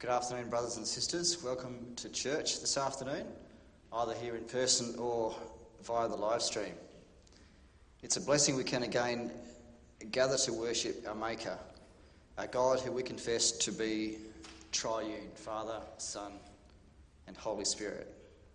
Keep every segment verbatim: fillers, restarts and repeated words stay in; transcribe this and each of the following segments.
Good afternoon, brothers and sisters. Welcome to church this afternoon, either here in person or via the live stream. It's a blessing we can again gather to worship our Maker, our God who we confess to be triune, Father, Son, and Holy Spirit.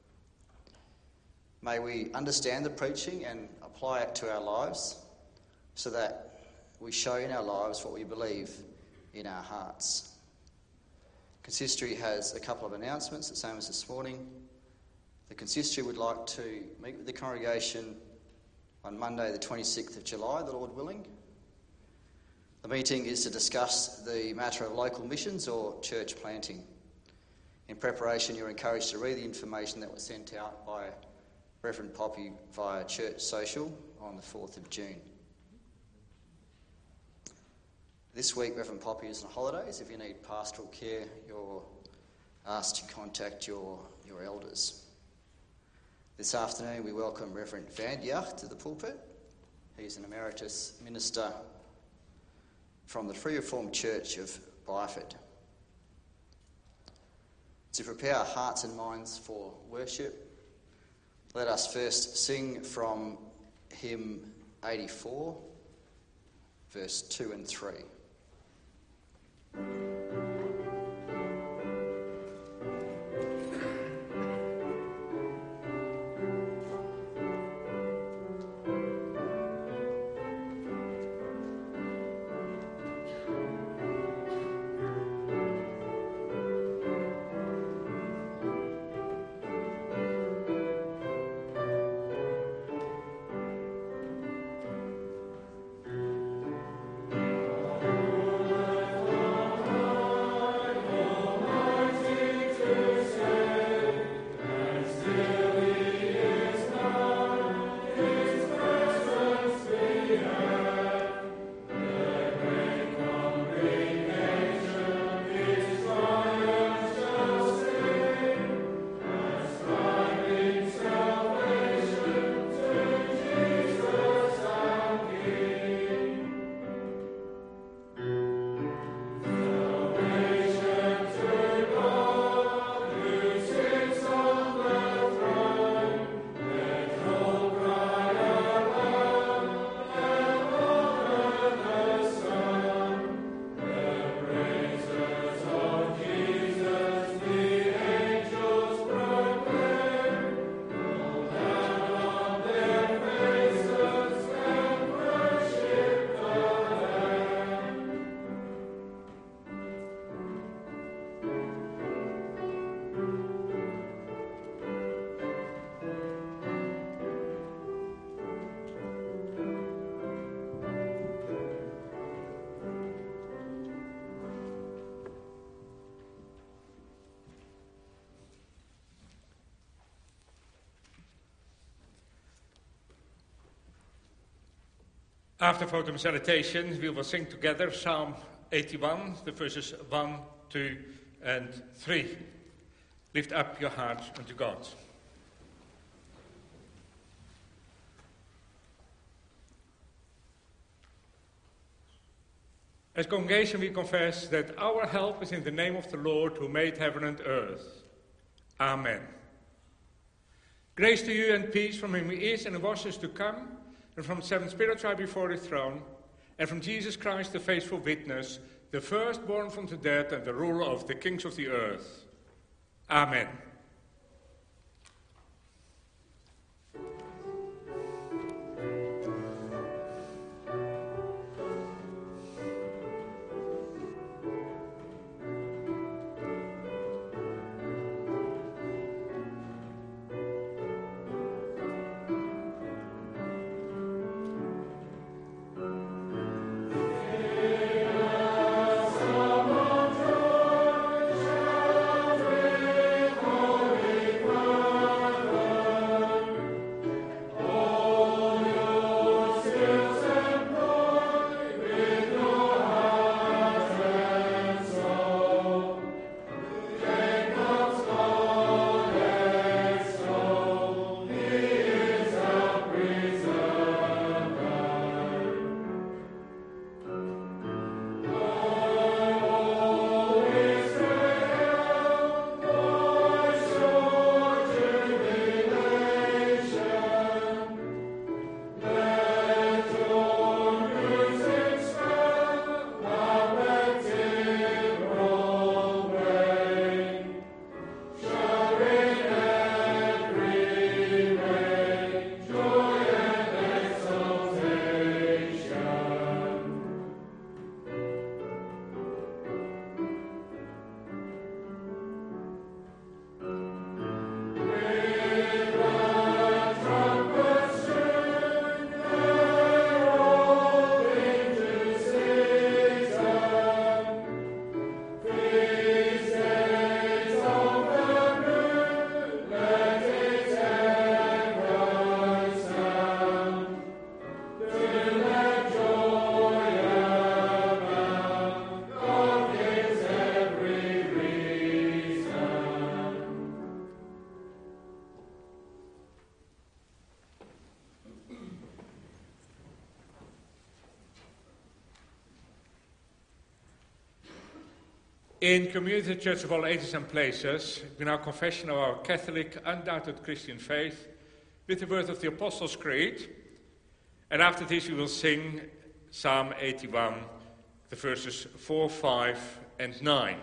May we understand the preaching and apply it to our lives so that we show in our lives what we believe in our hearts. Consistory has a couple of announcements, the same as this morning. The Consistory would like to meet with the congregation on Monday the twenty-sixth of July, the Lord willing. The meeting is to discuss the matter of local missions or church planting. In preparation, you're encouraged to read the information that was sent out by Reverend Poppy via Church Social on the fourth of June. This week, Reverend Poppy is on holidays. If you need pastoral care, you're asked to contact your, your elders. This afternoon, we welcome Reverend Van Dijk to the pulpit. He's an emeritus minister from the Free Reformed Church of Byford. To prepare our hearts and minds for worship, let us first sing from hymn eighty-four, verse two and three. After photo salutation, we will sing together Psalm eighty-one, the verses one, two, and three. Lift up your hearts unto God. As congregation, we confess that our help is in the name of the Lord who made heaven and earth. Amen. Grace to you and peace from him who is and who was is to come, and from the seven spirits right before his throne, and from Jesus Christ, the faithful witness, the firstborn from the dead and the ruler of the kings of the earth. Amen. Oh In Community Church of all ages and places, we now confession of our Catholic, undoubted Christian faith with the word of the Apostles' Creed. And after this we will sing Psalm eighty-one, the verses four, five and nine.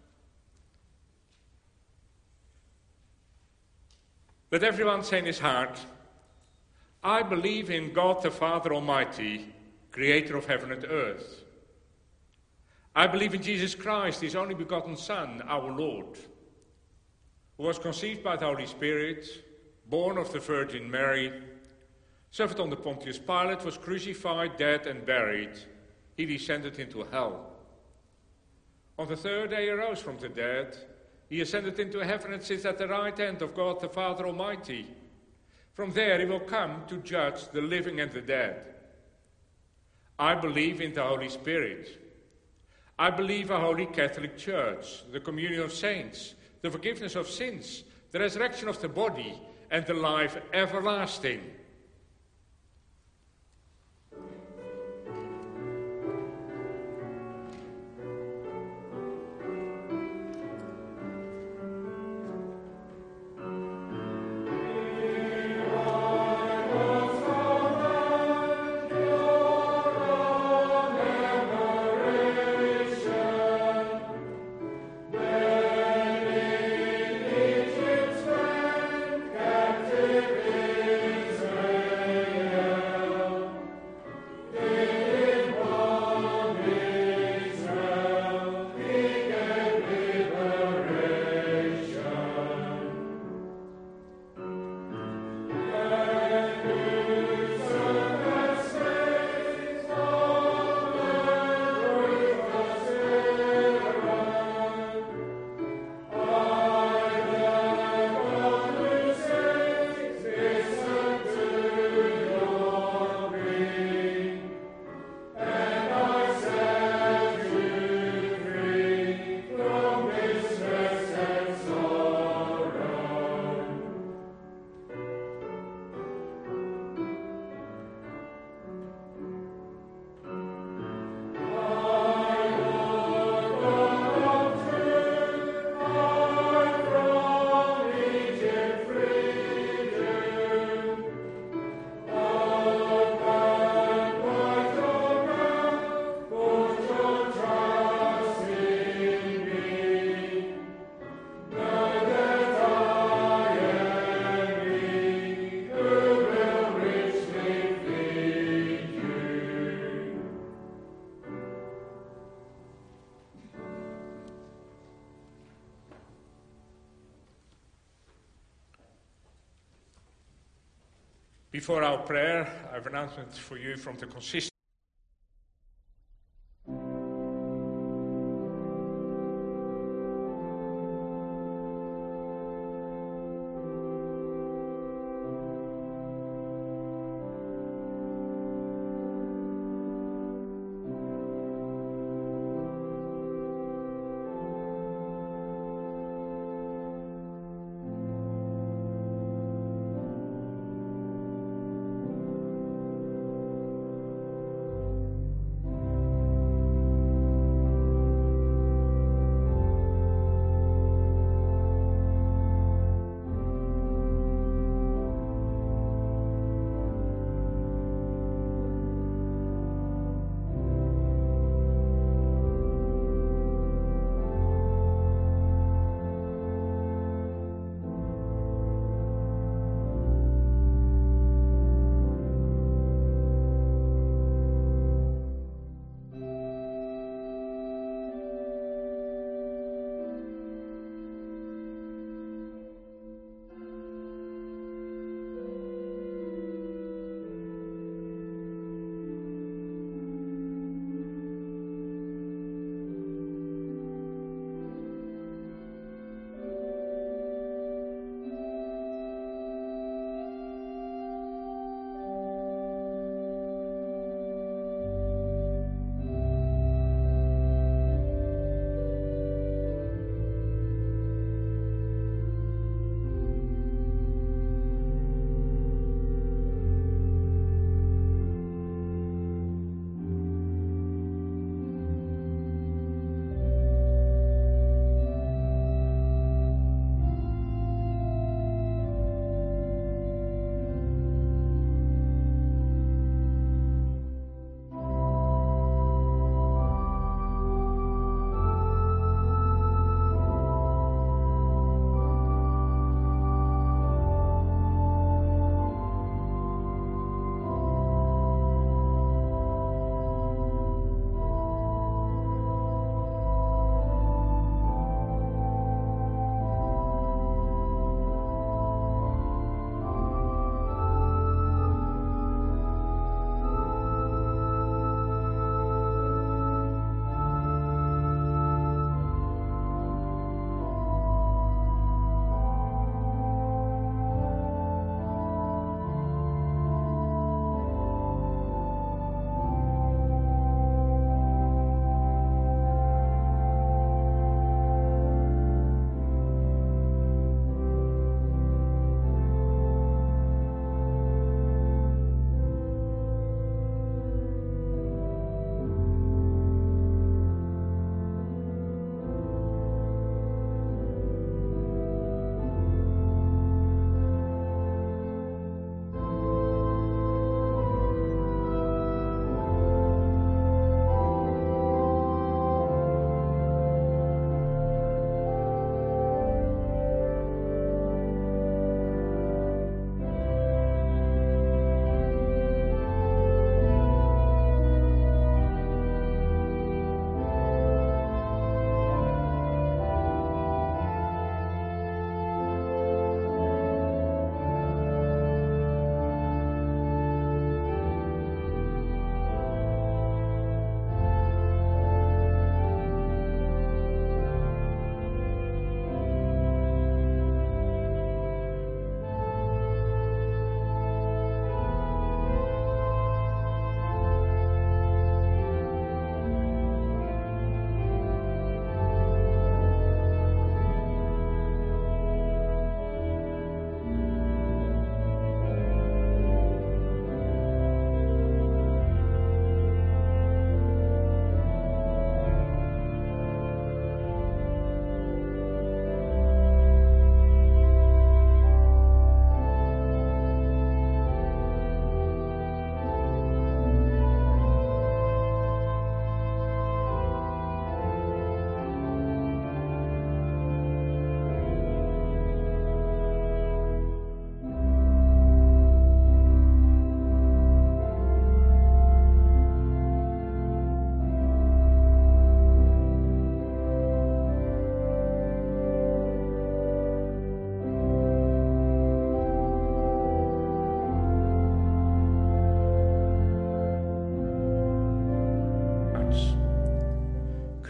Let everyone say in his heart, I believe in God the Father Almighty, creator of heaven and earth. I believe in Jesus Christ, his only begotten Son, our Lord, who was conceived by the Holy Spirit, born of the Virgin Mary, suffered under Pontius Pilate, was crucified, dead and buried. He descended into hell. On the third day he arose from the dead. He ascended into heaven and sits at the right hand of God the Father Almighty. From there he will come to judge the living and the dead. I believe in the Holy Spirit. I believe a holy Catholic Church, the communion of saints, the forgiveness of sins, the resurrection of the body, and the life everlasting. Before our prayer, I have an announcement for you from the consistent.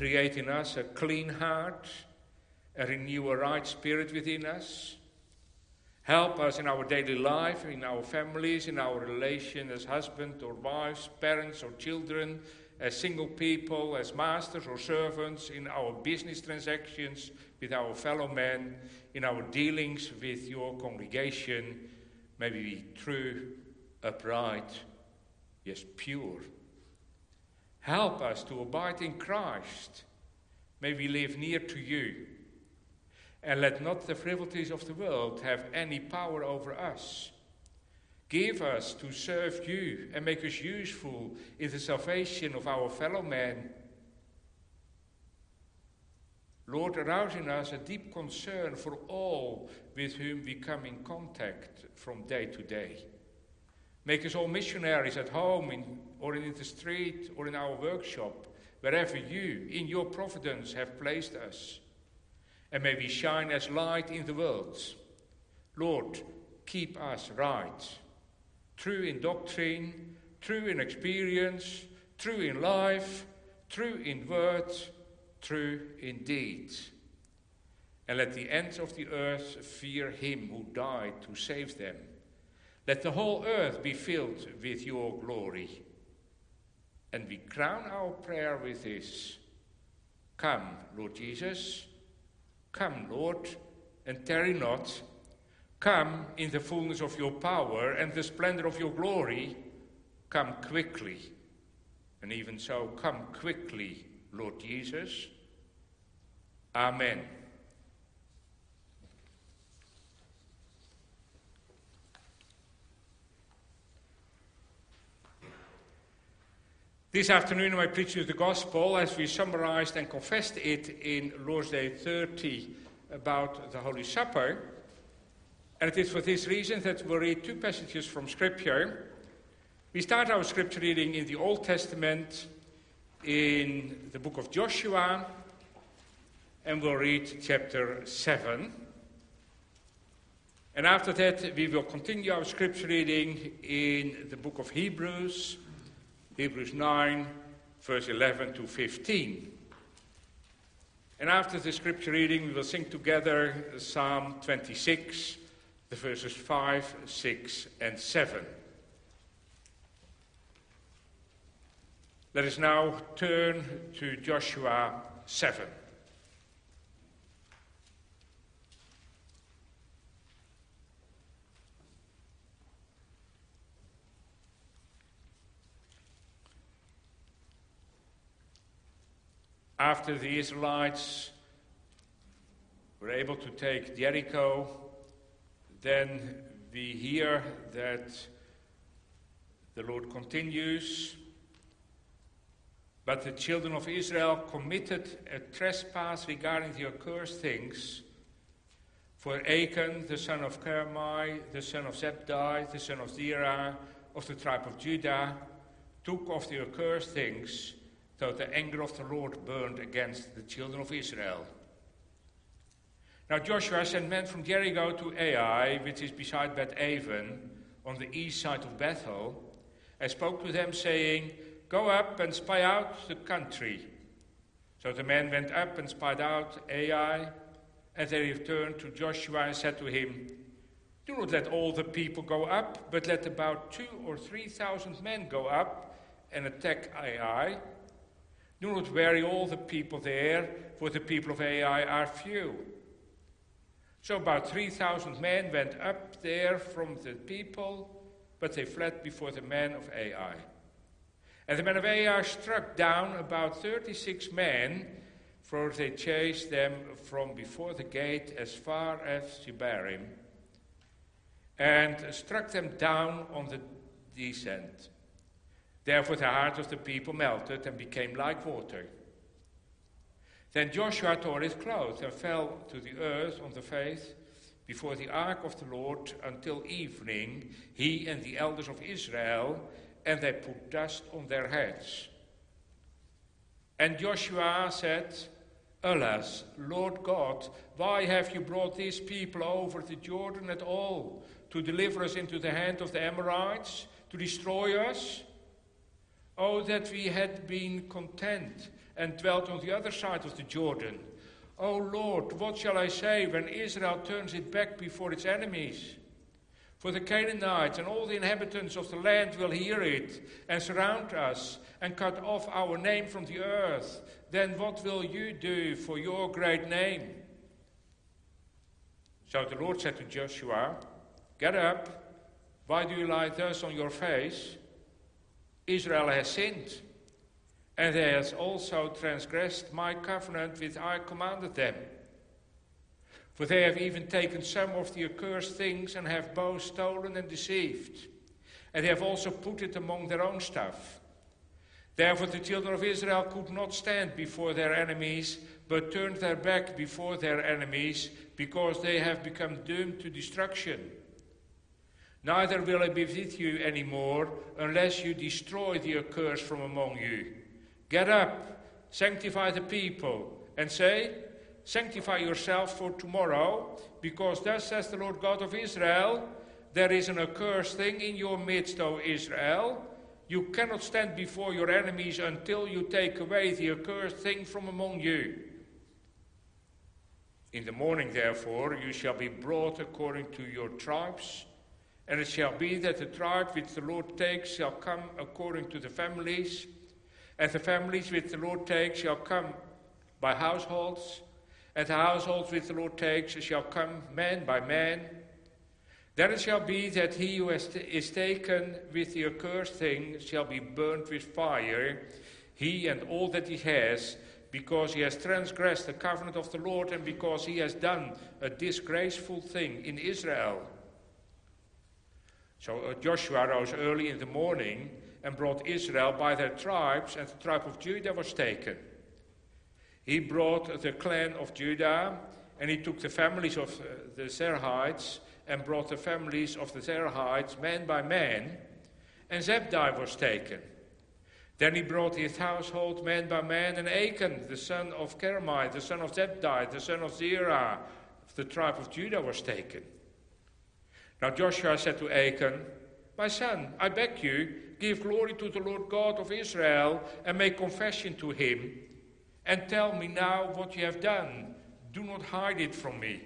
create in us a clean heart, and renew a right spirit within us. Help us in our daily life, in our families, in our relation as husband or wives, parents or children, as single people, as masters or servants, in our business transactions with our fellow men, in our dealings with your congregation. May we be true, upright, yes, pure. Help us to abide in Christ. May we live near to you. And let not the frivolities of the world have any power over us. Give us to serve you and make us useful in the salvation of our fellow men. Lord, arouse in us a deep concern for all with whom we come in contact from day to day. Make us all missionaries at home in, or in the street or in our workshop, wherever you, in your providence, have placed us. And may we shine as light in the world. Lord, keep us right, true in doctrine, true in experience, true in life, true in word, true in deed. And let the ends of the earth fear him who died to save them. Let the whole earth be filled with your glory. And we crown our prayer with this. Come, Lord Jesus. Come, Lord, and tarry not. Come in the fullness of your power and the splendor of your glory. Come quickly. And even so, come quickly, Lord Jesus. Amen. This afternoon I preach you the Gospel as we summarized and confessed it in Lord's Day thirty about the Holy Supper. And it is for this reason that we'll read two passages from Scripture. We start our Scripture reading in the Old Testament in the book of Joshua, and we'll read chapter seven. And after that we will continue our Scripture reading in the book of Hebrews, Hebrews nine, verse eleven to fifteen. And after the scripture reading, we will sing together Psalm twenty-six, the verses five, six, and seven. Let us now turn to Joshua seven. After the Israelites were able to take Jericho, then we hear that the Lord continues, but the children of Israel committed a trespass regarding the accursed things. For Achan, the son of Carmi, the son of Zebdi, the son of Zerah, of the tribe of Judah, took of the accursed things, so the anger of the Lord burned against the children of Israel. Now Joshua sent men from Jericho to Ai, which is beside Beth-aven, on the east side of Bethel, and spoke to them, saying, Go up and spy out the country. So the men went up and spied out Ai, and they returned to Joshua and said to him, Do not let all the people go up, but let about two or three thousand men go up and attack Ai. Do not weary all the people there, for the people of Ai are few. So about three thousand men went up there from the people, but they fled before the men of Ai. And the men of Ai struck down about thirty-six men, for they chased them from before the gate as far as Shebarim, and struck them down on the descent. Therefore the heart of the people melted and became like water. Then Joshua tore his clothes and fell to the earth on the face before the ark of the Lord until evening, he and the elders of Israel, and they put dust on their heads. And Joshua said, Alas, Lord God, why have you brought these people over the Jordan at all, to deliver us into the hand of the Amorites, to destroy us? Oh, that we had been content and dwelt on the other side of the Jordan. O Lord, what shall I say when Israel turns it back before its enemies? For the Canaanites and all the inhabitants of the land will hear it and surround us and cut off our name from the earth. Then what will you do for your great name? So the Lord said to Joshua, get up. Why do you lie thus on your face? Israel has sinned, and they has also transgressed my covenant which I commanded them. For they have even taken some of the accursed things and have both stolen and deceived. And they have also put it among their own stuff. Therefore the children of Israel could not stand before their enemies, but turned their back before their enemies, because they have become doomed to destruction. Neither will I be with you any more, unless you destroy the accursed from among you. Get up, sanctify the people, and say, sanctify yourself for tomorrow, because thus says the Lord God of Israel, there is an accursed thing in your midst, O Israel. You cannot stand before your enemies until you take away the accursed thing from among you. In the morning, therefore, you shall be brought according to your tribes, and it shall be that the tribe which the Lord takes shall come according to the families, and the families which the Lord takes shall come by households, and the households which the Lord takes shall come man by man. Then it shall be that he who has t- is taken with the accursed thing shall be burnt with fire, he and all that he has, because he has transgressed the covenant of the Lord, and because he has done a disgraceful thing in Israel. So uh, Joshua rose early in the morning and brought Israel by their tribes, and the tribe of Judah was taken. He brought the clan of Judah, and he took the families of uh, the Zerahites, and brought the families of the Zerahites man by man, and Zabdi was taken. Then he brought his household man by man, and Achan, the son of Carmi, the son of Zabdi, the son of Zerah, of the tribe of Judah, was taken. Now Joshua said to Achan, my son, I beg you, give glory to the Lord God of Israel, and make confession to him, and tell me now what you have done. Do not hide it from me.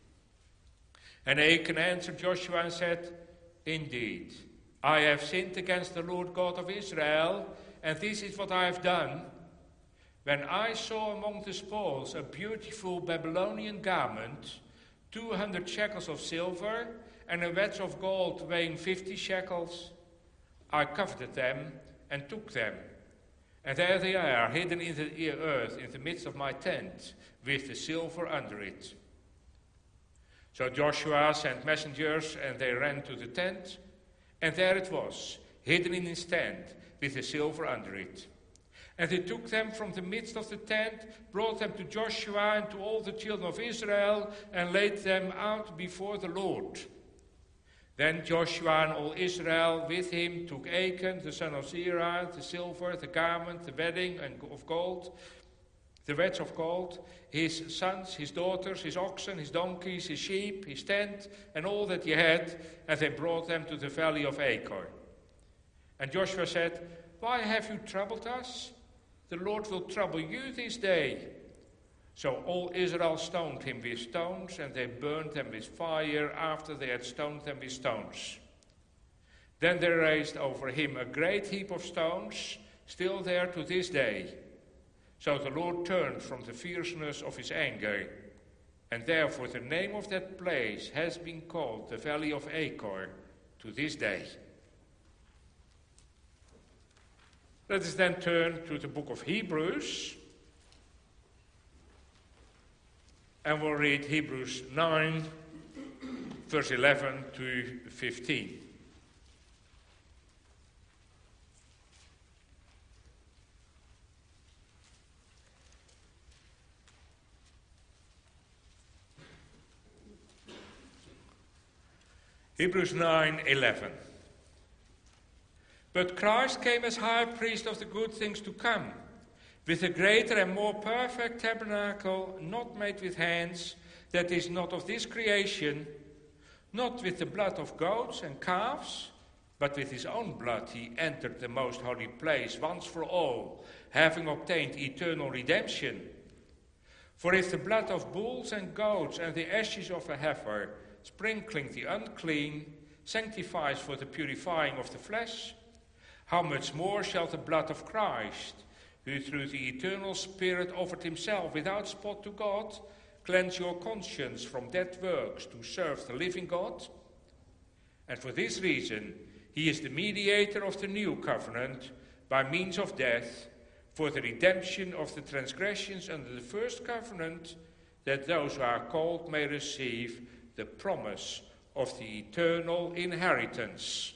And Achan answered Joshua and said, indeed, I have sinned against the Lord God of Israel, and this is what I have done. When I saw among the spoils a beautiful Babylonian garment, two hundred shekels of silver, and a wedge of gold weighing fifty shekels, I coveted them and took them. And there they are, hidden in the earth, in the midst of my tent, with the silver under it. So Joshua sent messengers, and they ran to the tent, and there it was, hidden in his tent, with the silver under it. And they took them from the midst of the tent, brought them to Joshua and to all the children of Israel, and laid them out before the Lord. Then Joshua and all Israel with him took Achan, the son of Zerah, the silver, the garment, the wedding of gold, the wedge of gold, his sons, his daughters, his oxen, his donkeys, his sheep, his tent, and all that he had, and they brought them to the valley of Achor. And Joshua said, why have you troubled us? The Lord will trouble you this day. So all Israel stoned him with stones, and they burned them with fire after they had stoned them with stones. Then they raised over him a great heap of stones, still there to this day. So the Lord turned from the fierceness of his anger, and therefore the name of that place has been called the Valley of Achor to this day. Let us then turn to the book of Hebrews, and we'll read Hebrews nine, verse eleven to fifteen. Hebrews nine eleven. But Christ came as high priest of the good things to come, with a greater and more perfect tabernacle, not made with hands, that is not of this creation, not with the blood of goats and calves, But with his own blood he entered the most holy place once for all, having obtained eternal redemption. For if the blood of bulls and goats and the ashes of a heifer, sprinkling the unclean, sanctifies for the purifying of the flesh, how much more shall the blood of Christ, who through the eternal Spirit offered himself without spot to God, cleanse your conscience from dead works to serve the living God? And for this reason he is the mediator of the new covenant by means of death, for the redemption of the transgressions under the first covenant, that those who are called may receive the promise of the eternal inheritance.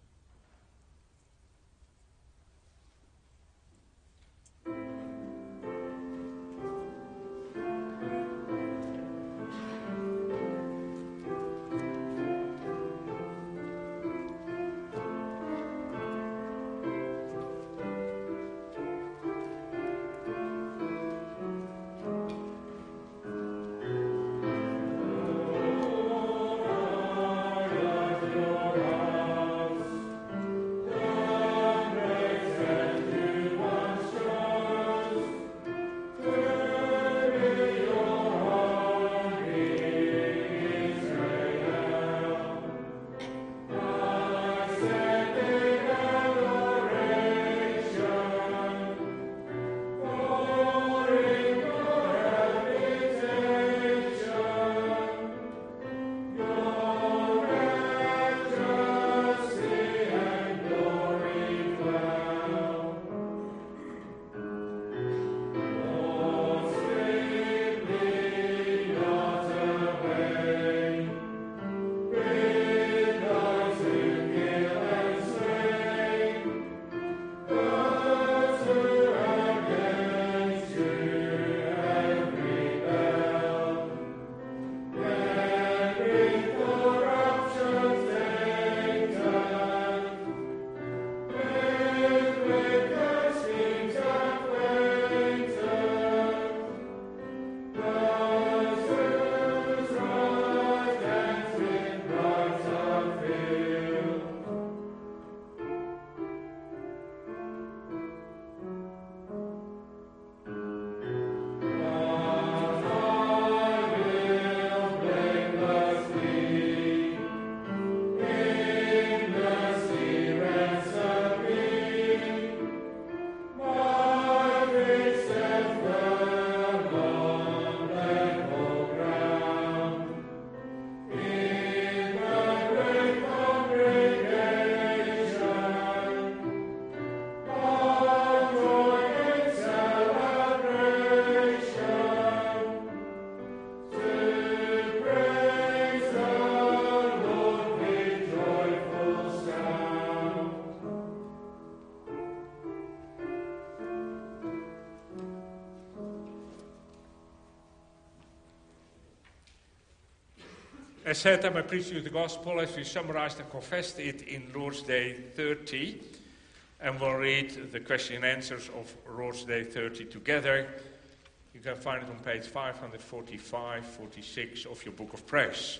As said, I'm preaching you the gospel as we summarized and confessed it in Lord's Day thirty. And we'll read the question and answers of Lord's Day thirty together. You can find it on page five forty-five, forty-six of your book of praise.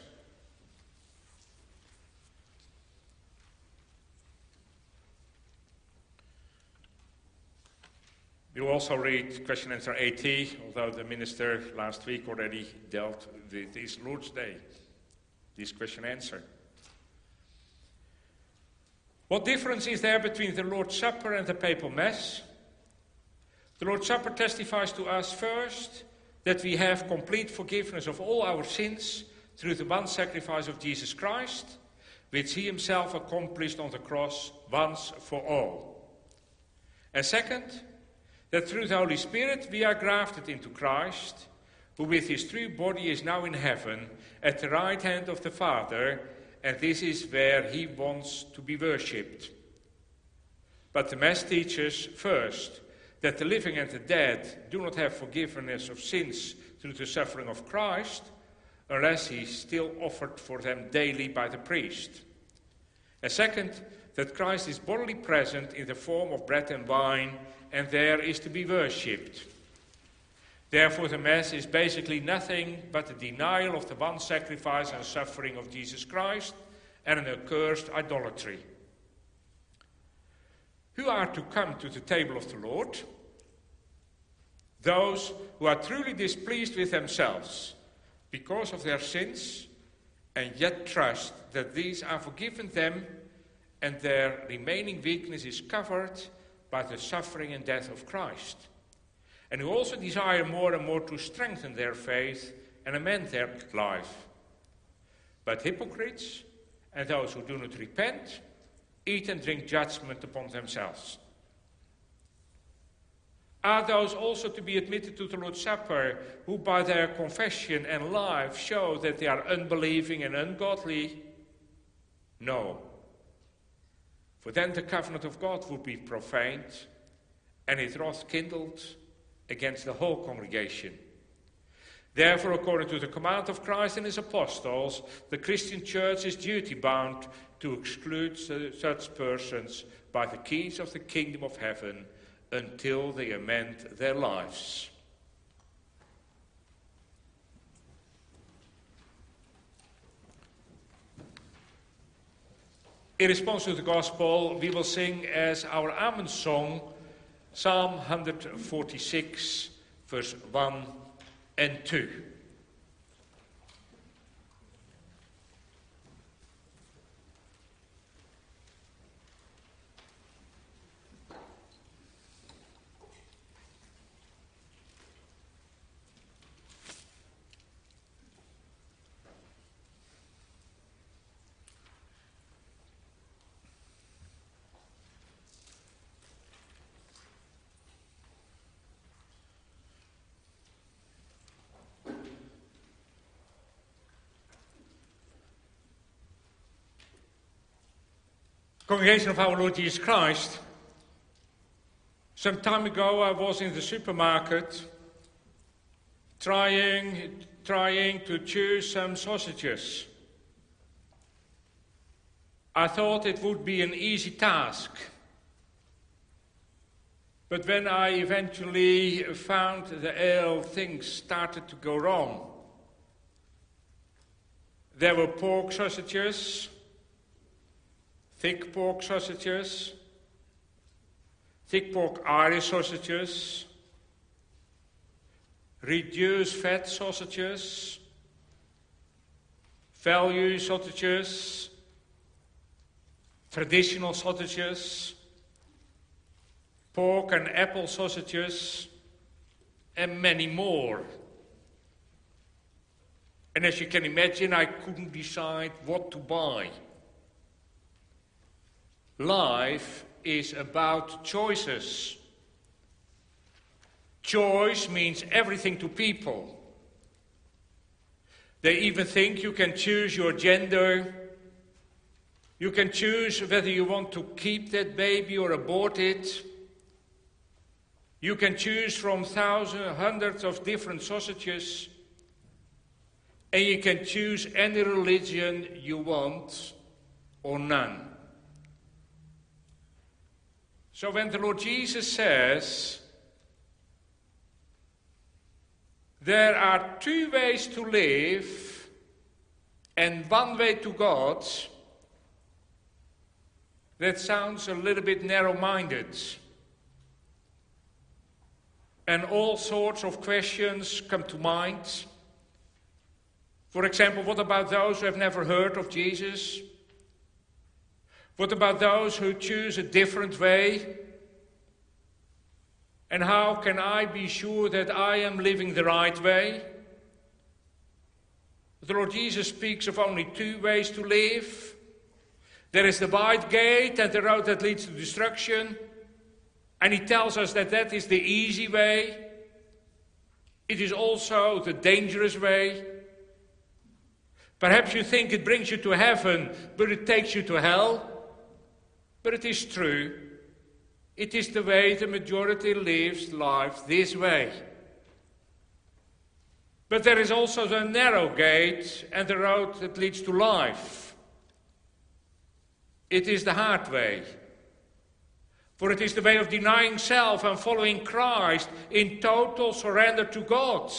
We'll also read question and answer eighty, although the minister last week already dealt with this Lord's Day. This question answer. What difference is there between the Lord's Supper and the Papal Mass? The Lord's Supper testifies to us first that we have complete forgiveness of all our sins through the one sacrifice of Jesus Christ, which he himself accomplished on the cross once for all. And second, that through the Holy Spirit we are grafted into Christ, who with his true body is now in heaven at the right hand of the Father, and this is where he wants to be worshipped. But the Mass teaches first that the living and the dead do not have forgiveness of sins through the suffering of Christ, unless he is still offered for them daily by the priest. And second, that Christ is bodily present in the form of bread and wine, and there is to be worshipped. Therefore, the Mass is basically nothing but a denial of the one sacrifice and suffering of Jesus Christ and an accursed idolatry. who are to come to the table of the Lord? Those who are truly displeased with themselves because of their sins, and yet trust that these are forgiven them and their remaining weakness is covered by the suffering and death of Christ, and who also desire more and more to strengthen their faith and amend their life. But hypocrites and those who do not repent eat and drink judgment upon themselves. Are those also to be admitted to the Lord's Supper who by their confession and life show that they are unbelieving and ungodly? No. For then the covenant of God would be profaned and his wrath kindled against the whole congregation. Therefore, according to the command of Christ and his apostles, the Christian church is duty-bound to exclude such persons by the keys of the kingdom of heaven until they amend their lives. In response to the gospel, we will sing as our Amen song, Psalm one forty-six, verse one and two. Congregation of our Lord Jesus Christ, some time ago I was in the supermarket trying, trying to choose some sausages. I thought it would be an easy task. But when I eventually found the ale, things started to go wrong. There were pork sausages, thick pork sausages, thick pork Irish sausages, reduced fat sausages, value sausages, traditional sausages, pork and apple sausages, and many more. And as you can imagine, I couldn't decide what to buy. Life is about choices. Choice means everything to people. They even think you can choose your gender. You can choose whether you want to keep that baby or abort it. You can choose from thousands, hundreds of different sausages. And you can choose any religion you want or none. So when the Lord Jesus says, there are two ways to live and one way to God, that sounds a little bit narrow-minded. And all sorts of questions come to mind. For example, what about those who have never heard of Jesus? What about those who choose a different way? And how can I be sure that I am living the right way? The Lord Jesus speaks of only two ways to live. There is the wide gate and the road that leads to destruction. And he tells us that that is the easy way. It is also the dangerous way. Perhaps you think it brings you to heaven, but it takes you to hell. But it is true. It is the way the majority lives life this way. But there is also the narrow gate and the road that leads to life. It is the hard way. For it is the way of denying self and following Christ in total surrender to God.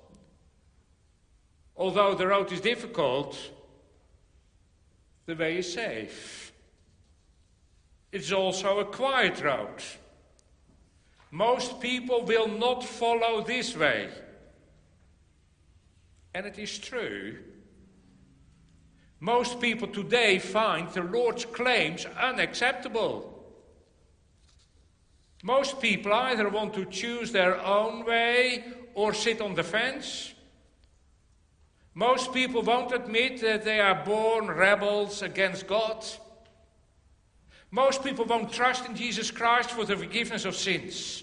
Although the road is difficult, the way is safe. It's also a quiet road. Most people will not follow this way. And it is true. Most people today find the Lord's claims unacceptable. Most people either want to choose their own way or sit on the fence. Most people won't admit that they are born rebels against God. Most people won't trust in Jesus Christ for the forgiveness of sins.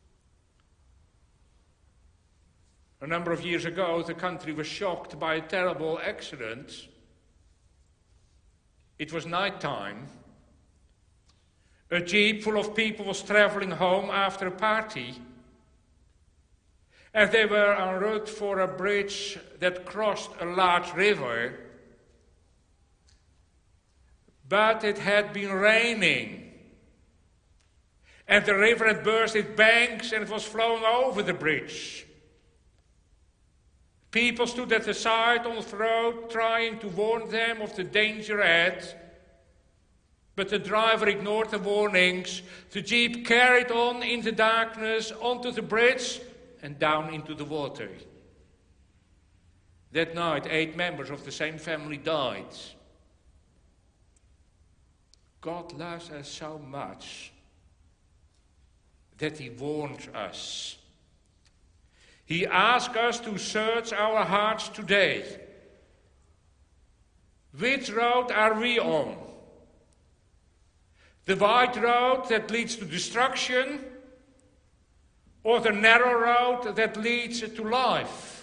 A number of years ago, the country was shocked by a terrible accident. It was night time. A jeep full of people was traveling home after a party. And they were en route for a bridge that crossed a large river. But it had been raining. And the river had burst its banks and it was flowing over the bridge. People stood at the side on the road trying to warn them of the danger ahead. But the driver ignored the warnings. The jeep carried on in the darkness onto the bridge and down into the water. That night, eight members of the same family died. God loves us so much that He warns us. He asks us to search our hearts today. Which road are we on? The wide road that leads to destruction, or the narrow road that leads to life?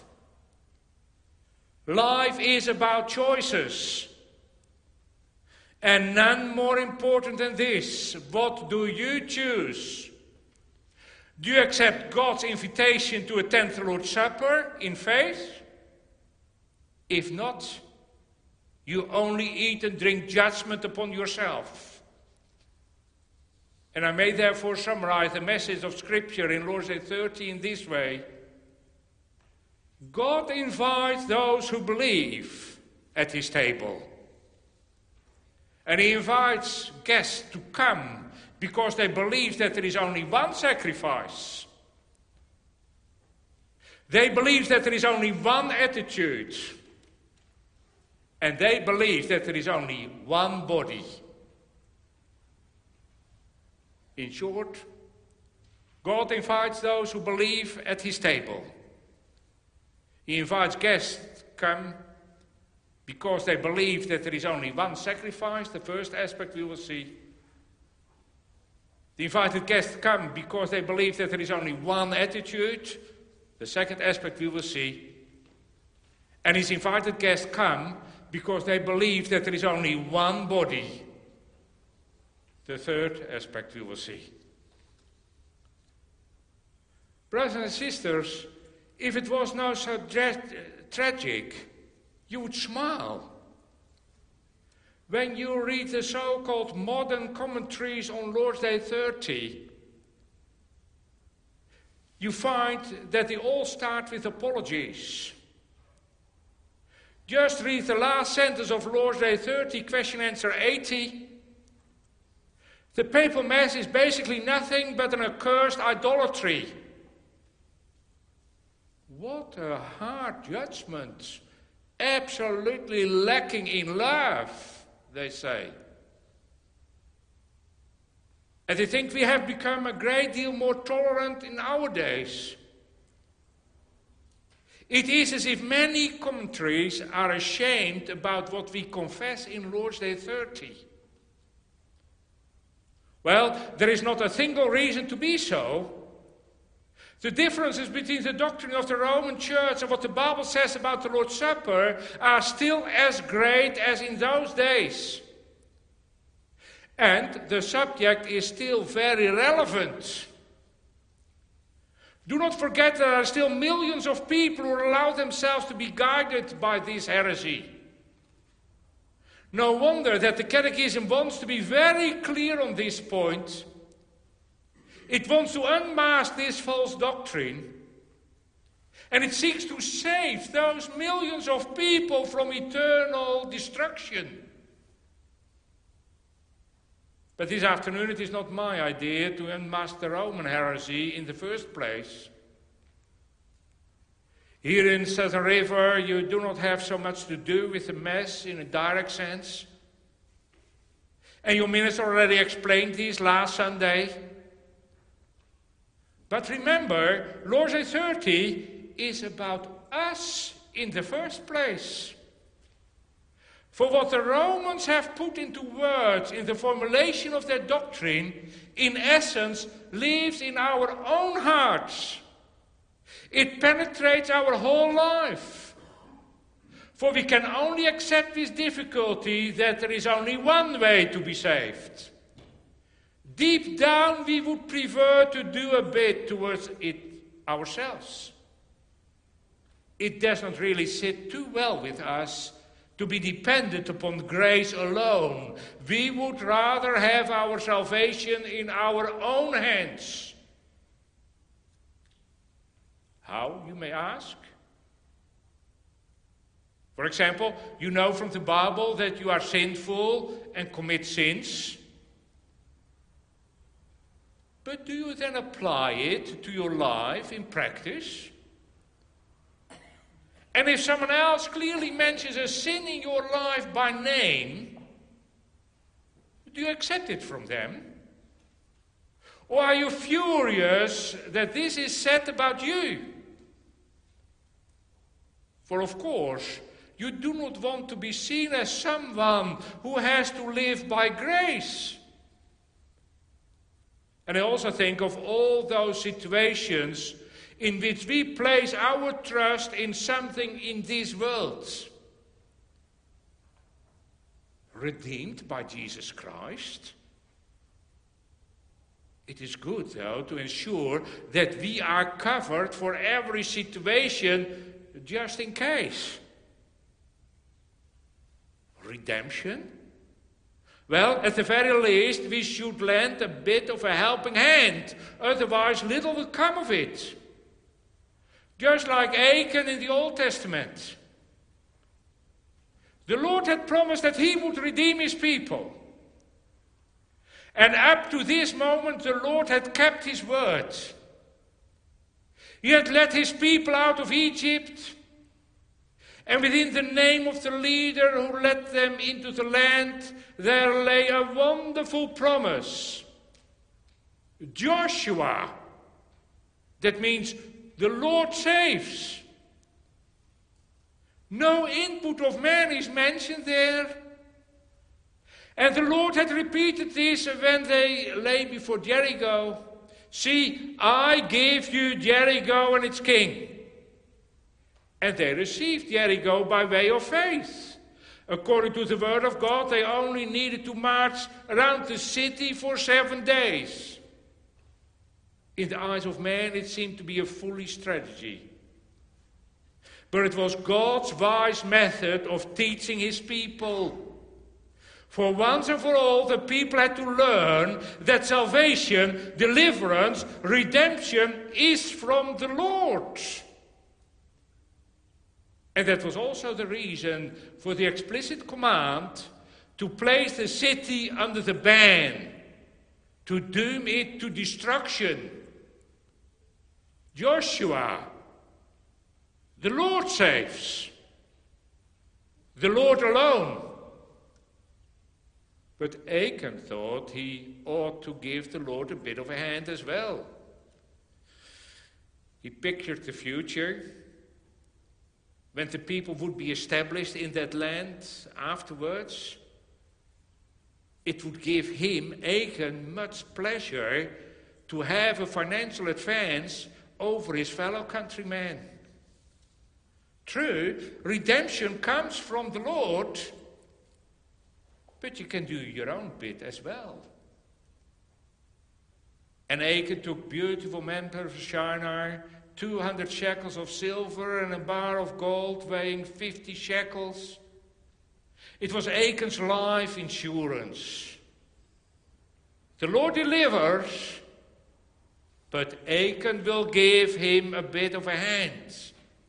Life is about choices. And none more important than this. What do you choose? Do you accept God's invitation to attend the Lord's Supper in faith? If not, you only eat and drink judgment upon yourself. And I may therefore summarize the message of Scripture in Lord's Day thirty in this way. God invites those who believe at His table. And He invites guests to come because they believe that there is only one sacrifice. They believe that there is only one attitude. And they believe that there is only one body. In short, God invites those who believe at His table. He invites guests to come because they believe that there is only one sacrifice, the first aspect we will see. The invited guests come because they believe that there is only one attitude, the second aspect we will see. And His invited guests come because they believe that there is only one body, the third aspect we will see. Brothers and sisters, if it was not so tra- tragic, you would smile. When you read the so-called modern commentaries on Lord's Day thirty, you find that they all start with apologies. Just read the last sentence of Lord's Day thirty, question answer eighty. The papal mass is basically nothing but an accursed idolatry. What a hard judgment. Absolutely lacking in love, they say. And they think we have become a great deal more tolerant in our days. It is as if many commentaries are ashamed about what we confess in Lord's Day thirty. Well, there is not a single reason to be so. The differences between the doctrine of the Roman Church and what the Bible says about the Lord's Supper are still as great as in those days. And the subject is still very relevant. Do not forget there are still millions of people who allow themselves to be guided by this heresy. No wonder that the Catechism wants to be very clear on this point. It wants to unmask this false doctrine. And it seeks to save those millions of people from eternal destruction. But this afternoon it is not my idea to unmask the Roman heresy in the first place. Here in Southern River, you do not have so much to do with the Mass in a direct sense. And your minister already explained this last Sunday. But remember, Lord's Day thirty is about us in the first place. For what the Romans have put into words in the formulation of their doctrine, in essence, lives in our own hearts. It penetrates our whole life. For we can only accept with difficulty that there is only one way to be saved. Deep down, we would prefer to do a bit towards it ourselves. It does not really sit too well with us to be dependent upon grace alone. We would rather have our salvation in our own hands. How, you may ask? For example, you know from the Bible that you are sinful and commit sins. But do you then apply it to your life in practice? And if someone else clearly mentions a sin in your life by name, do you accept it from them? Or are you furious that this is said about you? For of course, you do not want to be seen as someone who has to live by grace. And I also think of all those situations in which we place our trust in something in this world. Redeemed by Jesus Christ. It is good, though, to ensure that we are covered for every situation just in case. Redemption? Well, at the very least, we should lend a bit of a helping hand. Otherwise, little will come of it. Just like Achan in the Old Testament. The Lord had promised that he would redeem his people. And up to this moment, the Lord had kept his word. He had led his people out of Egypt. And within the name of the leader who led them into the land, there lay a wonderful promise. Joshua. That means the Lord saves. No input of man is mentioned there. And the Lord had repeated this when they lay before Jericho. See, I give you Jericho and its king. And they received Jericho by way of faith. According to the word of God, they only needed to march around the city for seven days. In the eyes of man, it seemed to be a foolish strategy. But it was God's wise method of teaching his people. For once and for all, the people had to learn that salvation, deliverance, redemption is from the Lord. And that was also the reason for the explicit command to place the city under the ban, to doom it to destruction. Joshua, the Lord saves. The Lord alone. But Achan thought he ought to give the Lord a bit of a hand as well. He pictured the future, when the people would be established in that land afterwards. It would give him, Achan, much pleasure to have a financial advance over his fellow countrymen. True, redemption comes from the Lord, but you can do your own bit as well. And Achan took beautiful mantles of Shinar, two hundred shekels of silver, and a bar of gold weighing fifty shekels. It was Achan's life insurance. The Lord delivers, but Achan will give him a bit of a hand.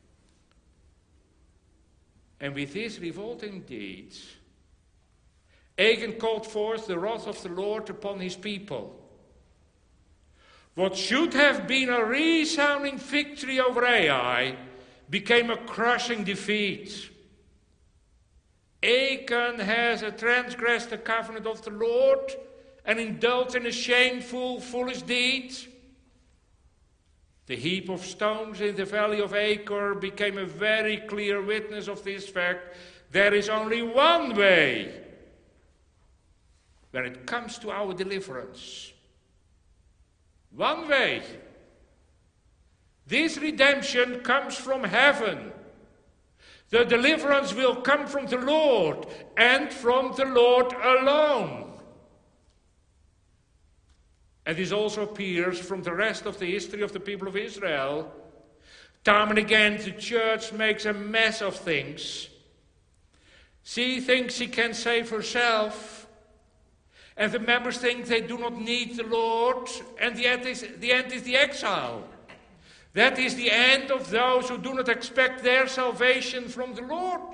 And with his revolting deeds, Achan called forth the wrath of the Lord upon his people. What should have been a resounding victory over Ai became a crushing defeat. Achan has transgressed the covenant of the Lord and indulged in a shameful, foolish deed. The heap of stones in the valley of Achor became a very clear witness of this fact. There is only one way when it comes to our deliverance. One way. This redemption comes from heaven. The deliverance will come from the Lord and from the Lord alone. And this also appears from the rest of the history of the people of Israel. Time and again the church makes a mess of things. She thinks she can save herself. And the members think they do not need the Lord. And the end is the, end is the exile. That is the end of those who do not expect their salvation from the Lord.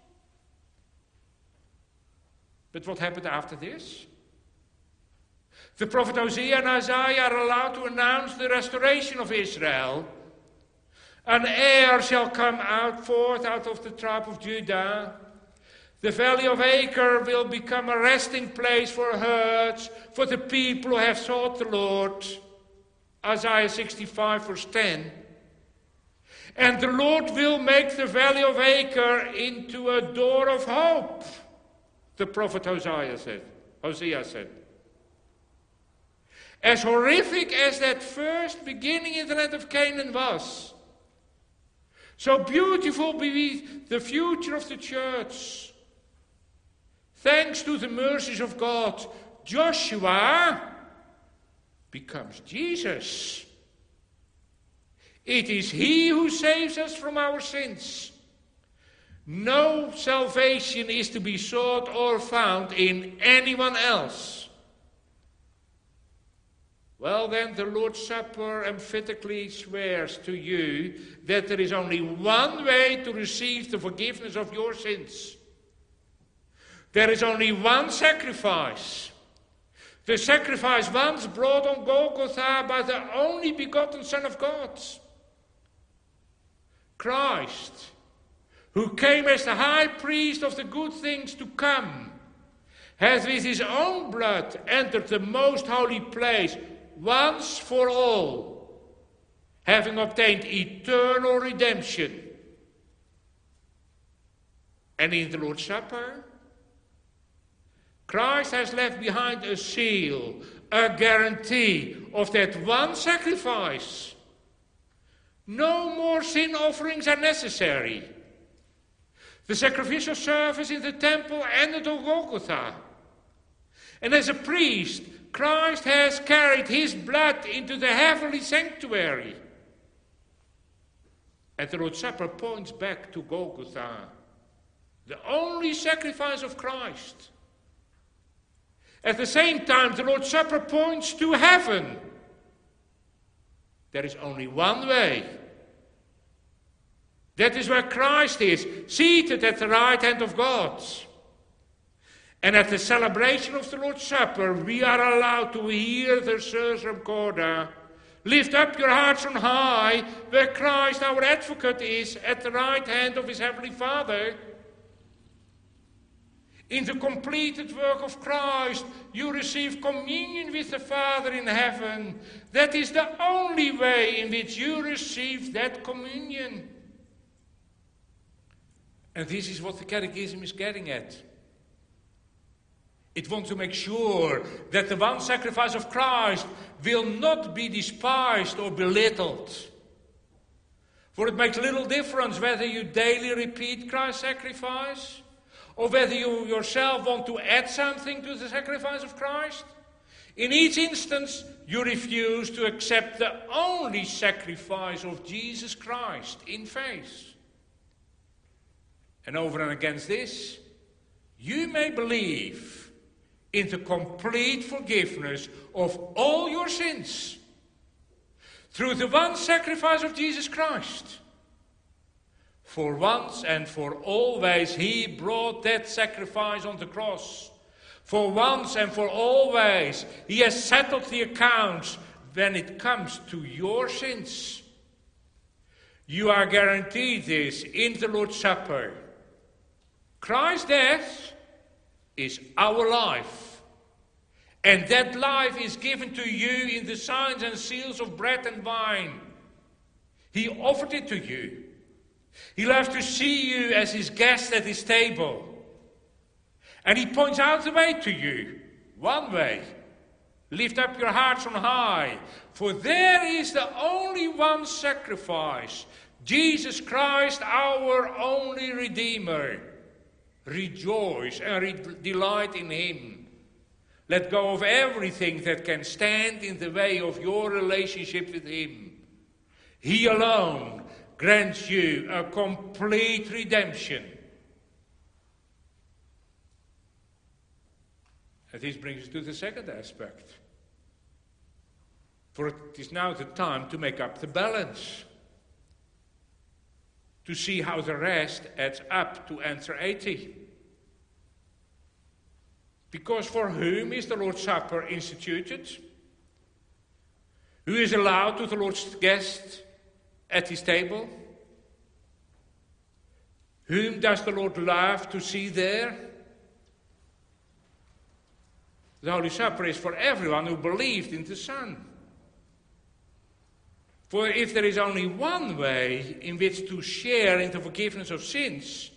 But what happened after this? The prophet Hosea and Isaiah are allowed to announce the restoration of Israel. An heir shall come out forth out of the tribe of Judah. The valley of Achor will become a resting place for herds, for the people who have sought the Lord. Isaiah sixty-five verse ten. And the Lord will make the valley of Achor into a door of hope, the prophet Hosea said. Hosea said. As horrific as that first beginning in the land of Canaan was, so beautiful will be the future of the church. Thanks to the mercies of God, Joshua becomes Jesus. It is he who saves us from our sins. No salvation is to be sought or found in anyone else. Well, then, the Lord's Supper emphatically swears to you that there is only one way to receive the forgiveness of your sins. There is only one sacrifice. The sacrifice once brought on Golgotha by the only begotten Son of God. Christ, who came as the high priest of the good things to come, has with his own blood entered the most holy place once for all, having obtained eternal redemption. And in the Lord's Supper, Christ has left behind a seal, a guarantee of that one sacrifice. No more sin offerings are necessary. The sacrificial service in the temple ended on Golgotha. And as a priest, Christ has carried his blood into the heavenly sanctuary. And the Lord's Supper points back to Golgotha, the only sacrifice of Christ. At the same time, the Lord's Supper points to heaven. There is only one way. That is where Christ is, seated at the right hand of God. And at the celebration of the Lord's Supper, we are allowed to hear the Sursum Corda. Lift up your hearts on high, where Christ our advocate is, at the right hand of his heavenly Father. In the completed work of Christ, you receive communion with the Father in heaven. That is the only way in which you receive that communion. And this is what the Catechism is getting at. It wants to make sure that the one sacrifice of Christ will not be despised or belittled. For it makes little difference whether you daily repeat Christ's sacrifice, or whether you yourself want to add something to the sacrifice of Christ. In each instance, you refuse to accept the only sacrifice of Jesus Christ in faith. And over and against this, you may believe in the complete forgiveness of all your sins through the one sacrifice of Jesus Christ. For once and for always, he brought that sacrifice on the cross. For once and for always, he has settled the accounts when it comes to your sins. You are guaranteed this in the Lord's Supper. Christ's death is our life. And that life is given to you in the signs and seals of bread and wine. He offered it to you. He loves to see you as his guest at his table. And he points out the way to you. One way. Lift up your hearts on high. For there is the only one sacrifice. Jesus Christ, our only Redeemer. Rejoice and re- delight in him. Let go of everything that can stand in the way of your relationship with him. He alone grants you a complete redemption. And this brings us to the second aspect. For it is now the time to make up the balance. To see how the rest adds up to answer eighty. Because for whom is the Lord's Supper instituted? Who is allowed to the Lord's guest at his table? Whom does the Lord love to see there? The Holy Supper is for everyone who believed in the Son. For if there is only one way in which to share in the forgiveness of sins,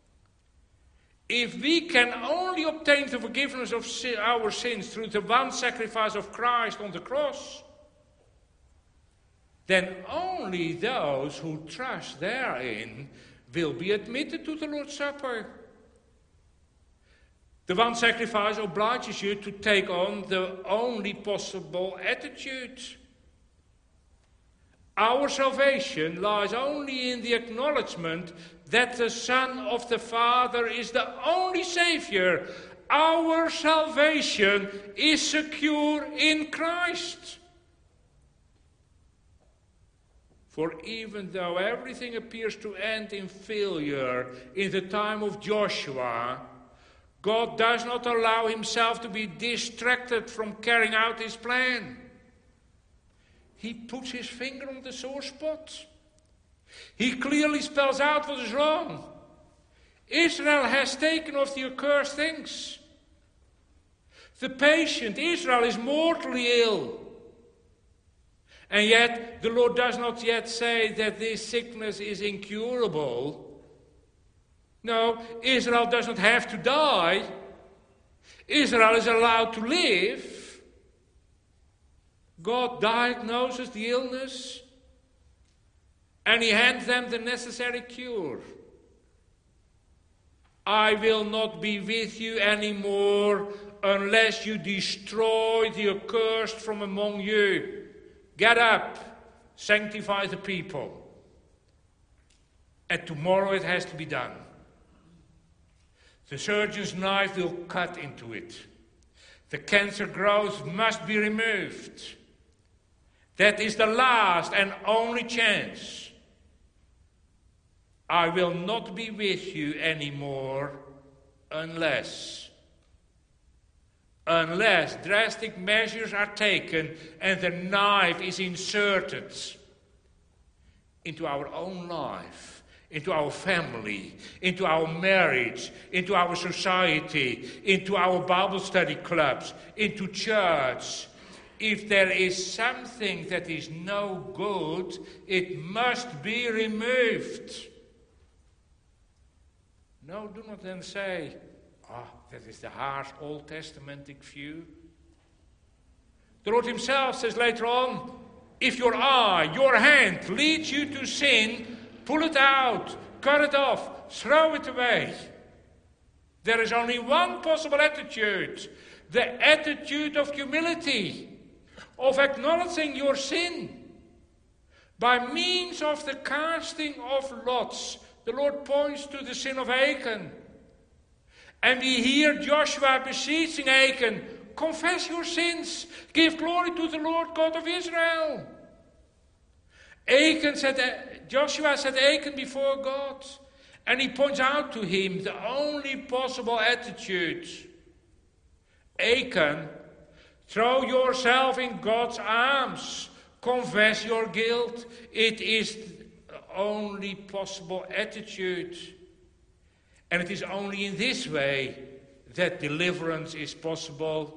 if we can only obtain the forgiveness of our sins through the one sacrifice of Christ on the cross, then only those who trust therein will be admitted to the Lord's Supper. The one sacrifice obliges you to take on the only possible attitude. Our salvation lies only in the acknowledgement that the Son of the Father is the only Savior. Our salvation is secure in Christ. For even though everything appears to end in failure in the time of Joshua, God does not allow himself to be distracted from carrying out his plan. He puts his finger on the sore spot. He clearly spells out what is wrong. Israel has taken of the accursed things. The patient Israel is mortally ill. And yet the Lord does not yet say that this sickness is incurable. No, Israel does not have to die. Israel is allowed to live. God diagnoses the illness and he hands them the necessary cure. I will not be with you anymore unless you destroy the accursed from among you. Get up, sanctify the people. And tomorrow it has to be done. The surgeon's knife will cut into it. The cancer growth must be removed. That is the last and only chance. I will not be with you anymore unless, unless drastic measures are taken and the knife is inserted into our own life, into our family, into our marriage, into our society, into our Bible study clubs, into church. If there is something that is no good, it must be removed. No, do not then say, ah, oh, that is the harsh Old Testamentic view. The Lord himself says later on, if your eye, your hand leads you to sin, pull it out, cut it off, throw it away. There is only one possible attitude, the attitude of humility, of acknowledging your sin. By means of the casting of lots, the Lord points to the sin of Achan. And we hear Joshua beseeching Achan, confess your sins, give glory to the Lord God of Israel. Achan said, Joshua set Achan before God, and he points out to him the only possible attitude. Achan, throw yourself in God's arms. Confess your guilt. It is the only possible attitude. And it is only in this way that deliverance is possible.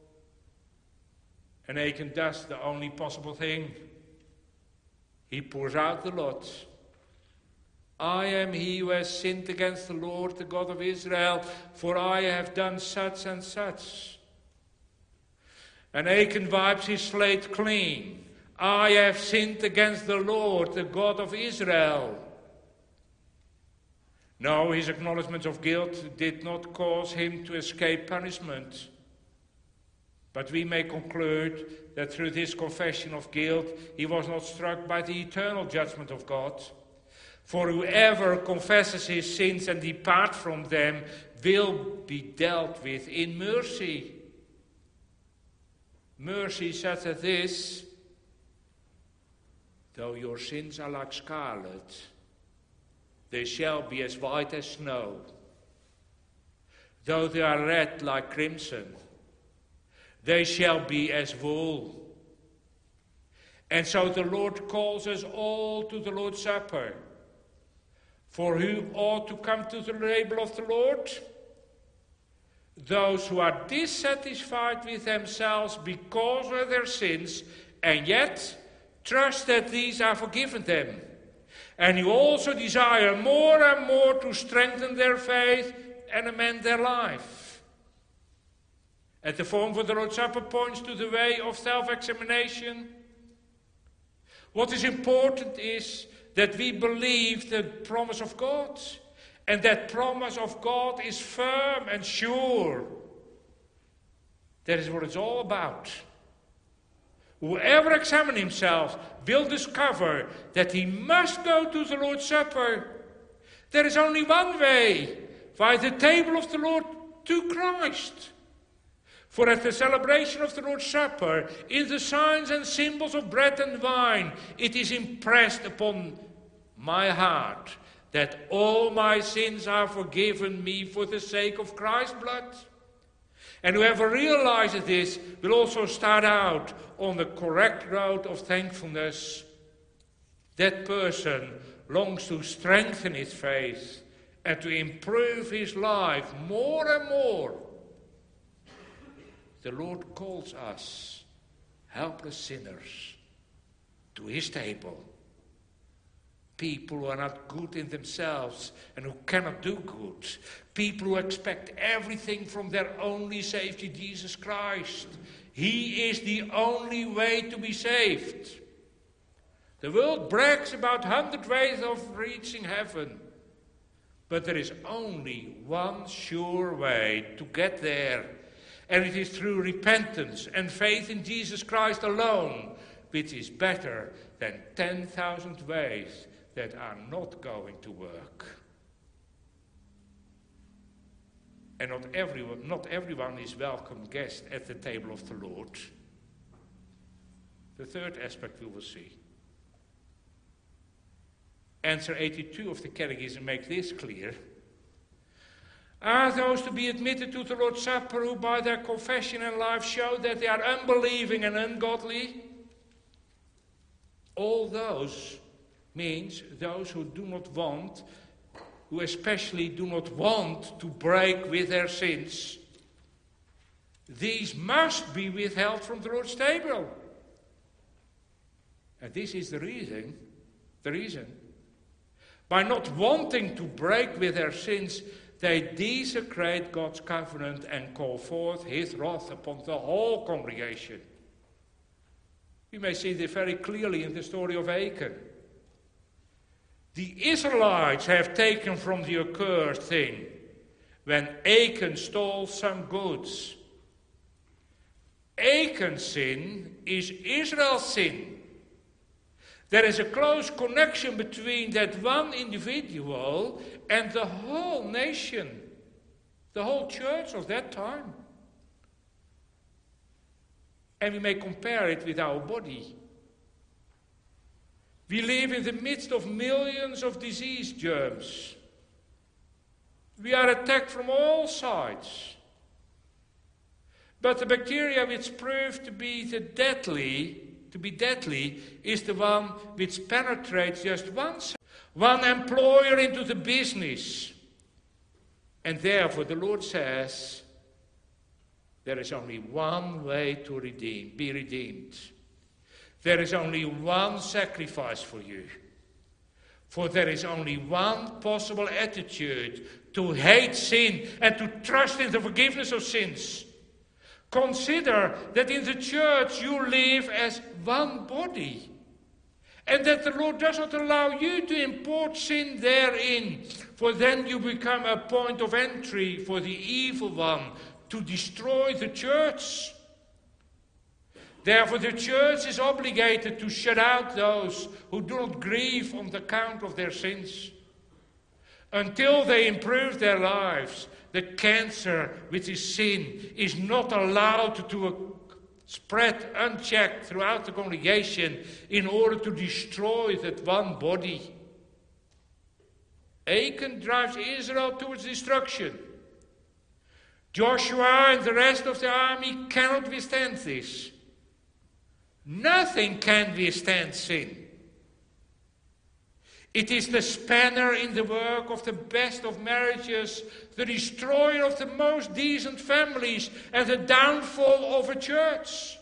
And Achan does the only possible thing. He pours out the lot. I am he who has sinned against the Lord, the God of Israel, for I have done such and such. And Achan wipes his slate clean. I have sinned against the Lord, the God of Israel. No, his acknowledgement of guilt did not cause him to escape punishment. But we may conclude that through this confession of guilt, he was not struck by the eternal judgment of God. For whoever confesses his sins and departs from them will be dealt with in mercy. Mercy such as this: though your sins are like scarlet, they shall be as white as snow. Though they are red like crimson, they shall be as wool. And so the Lord calls us all to the Lord's Supper. For who ought to come to the table of the Lord? Those who are dissatisfied with themselves because of their sins, and yet trust that these are forgiven them, and who also desire more and more to strengthen their faith and amend their life. And the form for the Lord's Supper points to the way of self-examination. What is important is that we believe the promise of God, and that promise of God is firm and sure. That is what it's all about. Whoever examines himself will discover that he must go to the Lord's Supper. There is only one way, by the table of the Lord, to Christ. For at the celebration of the Lord's Supper, in the signs and symbols of bread and wine, it is impressed upon my heart that all my sins are forgiven me for the sake of Christ's blood. And whoever realizes this will also start out on the correct road of thankfulness. That person longs to strengthen his faith and to improve his life more and more. The Lord calls us, helpless sinners, to his table. People who are not good in themselves and who cannot do good. People who expect everything from their only Savior, Jesus Christ. He is the only way to be saved. The world brags about hundred ways of reaching heaven. But there is only one sure way to get there. And it is through repentance and faith in Jesus Christ alone, which is better than ten thousand ways that are not going to work. And not everyone, not everyone is welcome guest at the table of the Lord. The third aspect we will see. Answer eighty-two of the Catechism makes this clear. Are those to be admitted to the Lord's Supper who by their confession and life show that they are unbelieving and ungodly? All those means those who do not want, who especially do not want to break with their sins. These must be withheld from the Lord's table. And this is the reason, the reason. By not wanting to break with their sins, they desecrate God's covenant and call forth his wrath upon the whole congregation. We may see this very clearly in the story of Achan. The Israelites have taken from the accursed thing when Achan stole some goods. Achan's sin is Israel's sin. There is a close connection between that one individual and the whole nation, the whole church of that time. And we may compare it with our body. We live in the midst of millions of disease germs. We are attacked from all sides. But the bacteria which proved to be the deadly, to be deadly, is the one which penetrates just once, one employer into the business. And therefore the Lord says, there is only one way to redeem, be redeemed. There is only one sacrifice for you. For there is only one possible attitude: to hate sin and to trust in the forgiveness of sins. Consider that in the church you live as one body, and that the Lord does not allow you to import sin therein, for then you become a point of entry for the evil one to destroy the church. Therefore the church is obligated to shut out those who do not grieve on the account of their sins. Until they improve their lives, the cancer which is sin is not allowed to uh, spread unchecked throughout the congregation in order to destroy that one body. Achan drives Israel towards destruction. Joshua and the rest of the army cannot withstand this. Nothing can withstand sin. It is the spanner in the work of the best of marriages, the destroyer of the most decent families, and the downfall of a church.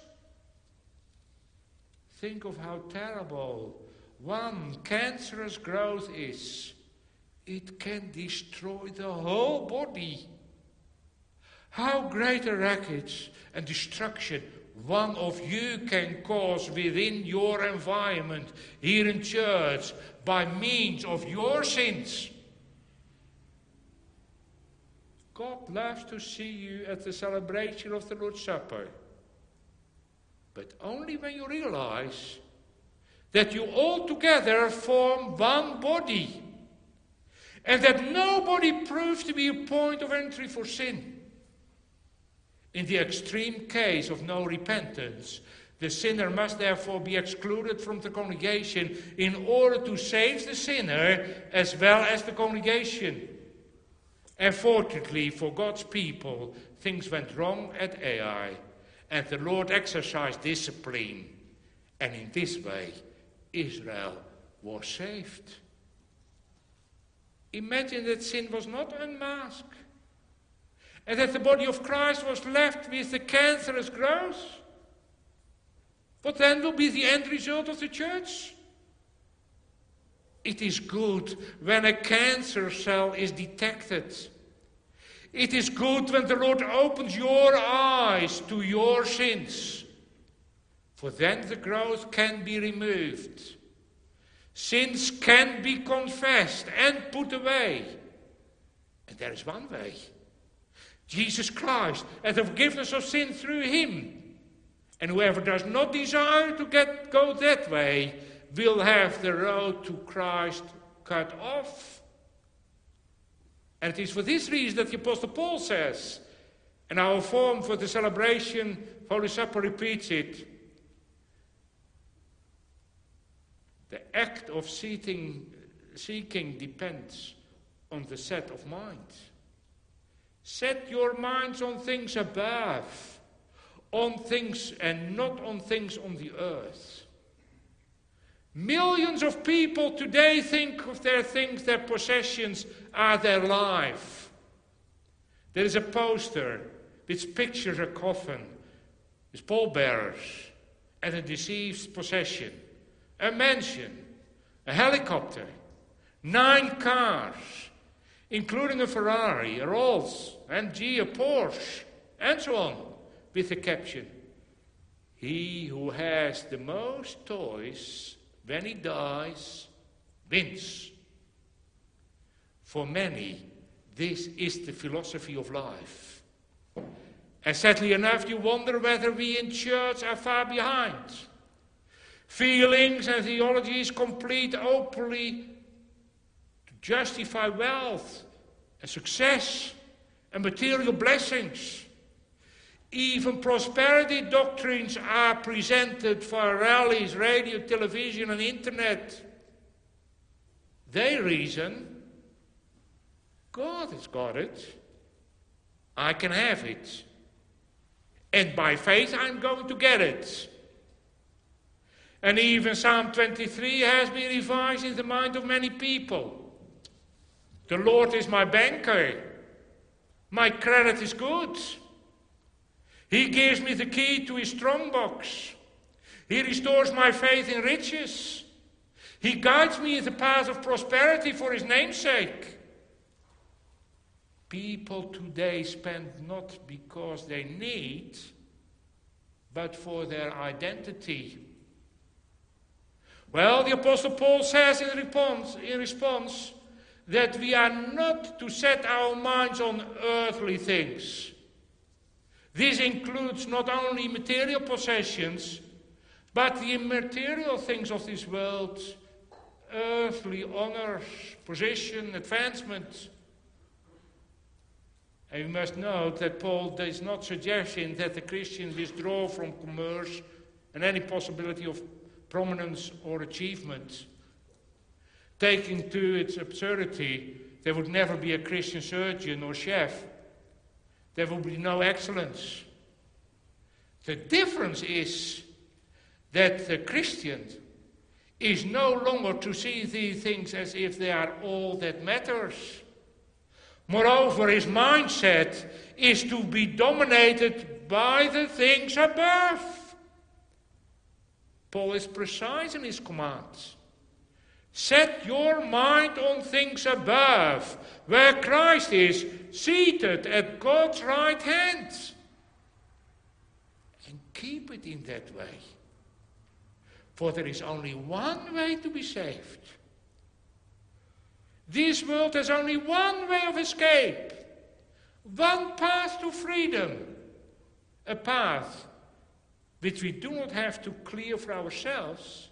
Think of how terrible one cancerous growth is. It can destroy the whole body. How great a wreckage and destruction one of you can cause within your environment here in church by means of your sins. God loves to see you at the celebration of the Lord's Supper, but only when you realize that you all together form one body, and that nobody proves to be a point of entry for sin. In the extreme case of no repentance, the sinner must therefore be excluded from the congregation in order to save the sinner as well as the congregation. And fortunately for God's people, things went wrong at Ai, and the Lord exercised discipline. And in this way, Israel was saved. Imagine that sin was not unmasked, and that the body of Christ was left with the cancerous growth. What then will be the end result of the church? It is good when a cancer cell is detected. It is good when the Lord opens your eyes to your sins, for then the growth can be removed. Sins can be confessed and put away. And there is one way: Jesus Christ, and the forgiveness of sin through him. And whoever does not desire to get go that way will have the road to Christ cut off. And it is for this reason that the Apostle Paul says, and our form for the celebration of Holy Supper repeats it, the act of seeking, seeking depends on the set of mind. Set your minds on things above, on things and not on things on the earth. Millions of people today think of their things, their possessions are their life. There is a poster which pictures a coffin with pallbearers and a deceased possession, a mansion, a helicopter, nine cars, including a Ferrari, a Rolls, M G, a Porsche, and so on, with the caption, "He who has the most toys when he dies wins." For many, this is the philosophy of life. And sadly enough, you wonder whether we in church are far behind. Feelings and theologies complete openly to justify wealth and success and material blessings. Even prosperity doctrines are presented for rallies, radio, television, and internet. They reason, God has got it. I can have it. And by faith I'm going to get it. And even Psalm twenty-three has been revised in the mind of many people. The Lord is my banker. My credit is good. He gives me the key to his strongbox. He restores my faith in riches. He guides me in the path of prosperity for his name's sake. People today spend not because they need, but for their identity. Well, the Apostle Paul says in response, in response that we are not to set our minds on earthly things. This includes not only material possessions, but the immaterial things of this world, earthly honors, position, advancement. And we must note that Paul is not suggesting that the Christians withdraw from commerce and any possibility of prominence or achievement. Taking to its absurdity, there would never be a Christian surgeon or chef. There would be no excellence. The difference is that the Christian is no longer to see these things as if they are all that matters. Moreover, his mindset is to be dominated by the things above. Paul is precise in his commands. Set your mind on things above, where Christ is seated at God's right hand. And keep it in that way. For there is only one way to be saved. This world has only one way of escape, one path to freedom, a path which we do not have to clear for ourselves.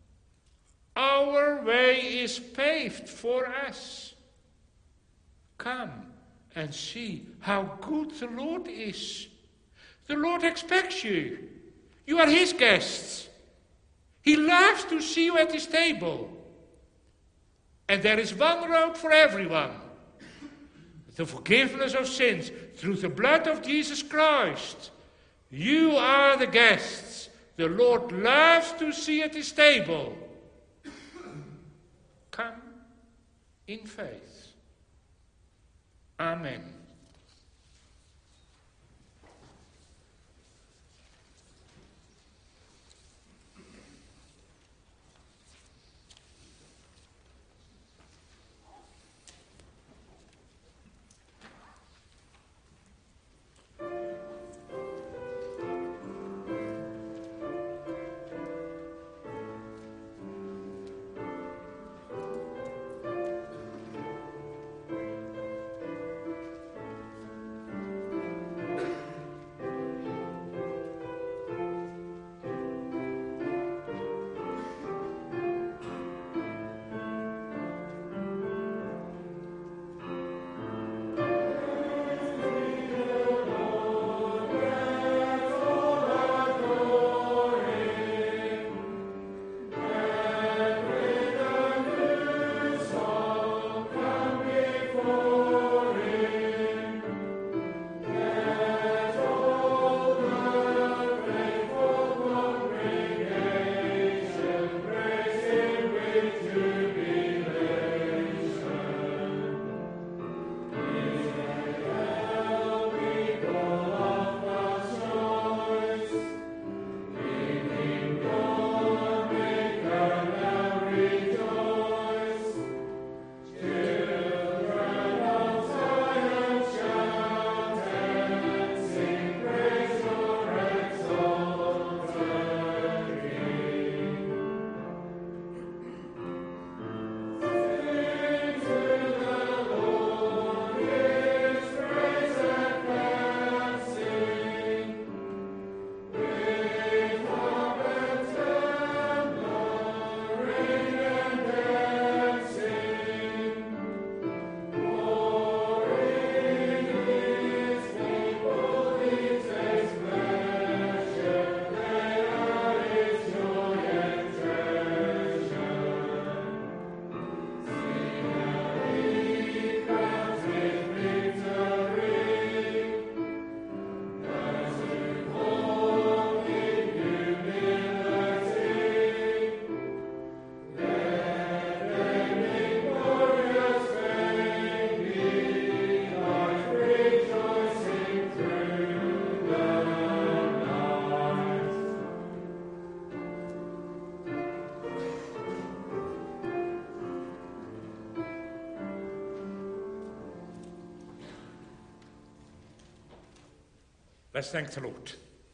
Our way is paved for us. Come and see how good the Lord is. The Lord expects you. You are his guests. He loves to see you at his table. And there is one road for everyone. The forgiveness of sins through the blood of Jesus Christ. You are the guests the Lord loves to see at his table. Come in faith. Amen. Let's thank the Lord.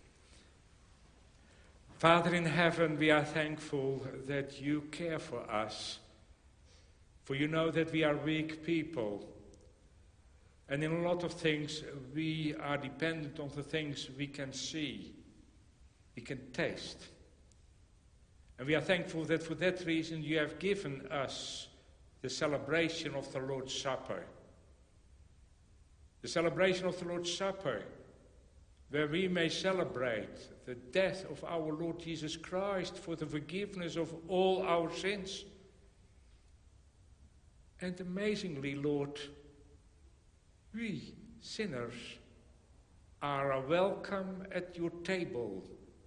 Father in heaven, we are thankful that you care for us. For you know that we are weak people. And in a lot of things, we are dependent on the things we can see, we can taste. And we are thankful that for that reason you have given us the celebration of the Lord's Supper. The celebration of the Lord's Supper, where we may celebrate the death of our Lord Jesus Christ for the forgiveness of all our sins. And amazingly, Lord, we sinners are welcome at your table.